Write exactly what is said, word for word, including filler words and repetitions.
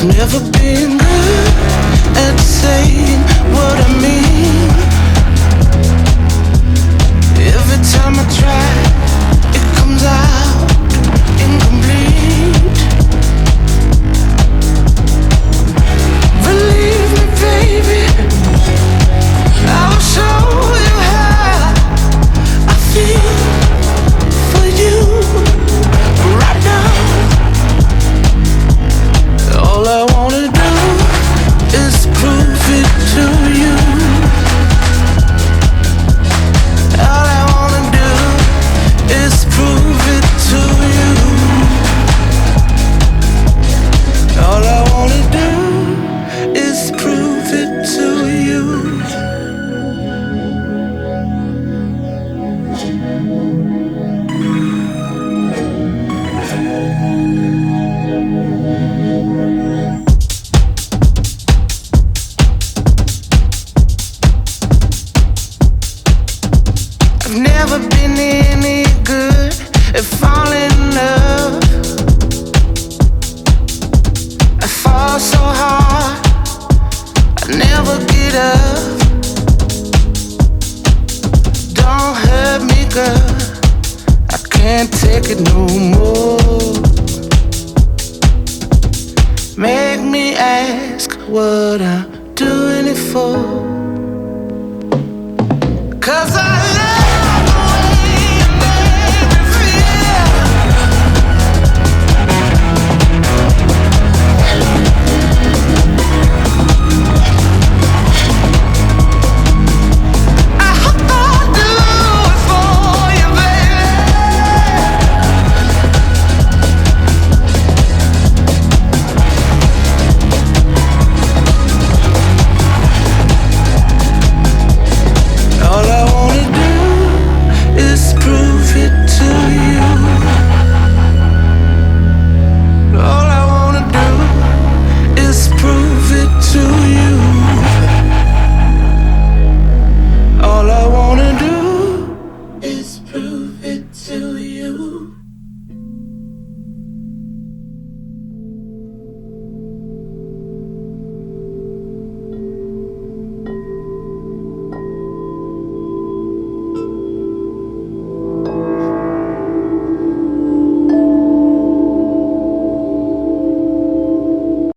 Never been good at saying what I mean. Every time I try, it comes out incomplete. Believe me, baby, I will show you how I feel for you right now. All I wanna do is prove it to you. All I wanna do is prove it to you. All I wanna do is prove it to you. I've never been any good at falling in love. I fall so hard, I never get up. Don't hurt me, girl, I can't take it no more. Make me ask what I'm doing it for. 'Cause I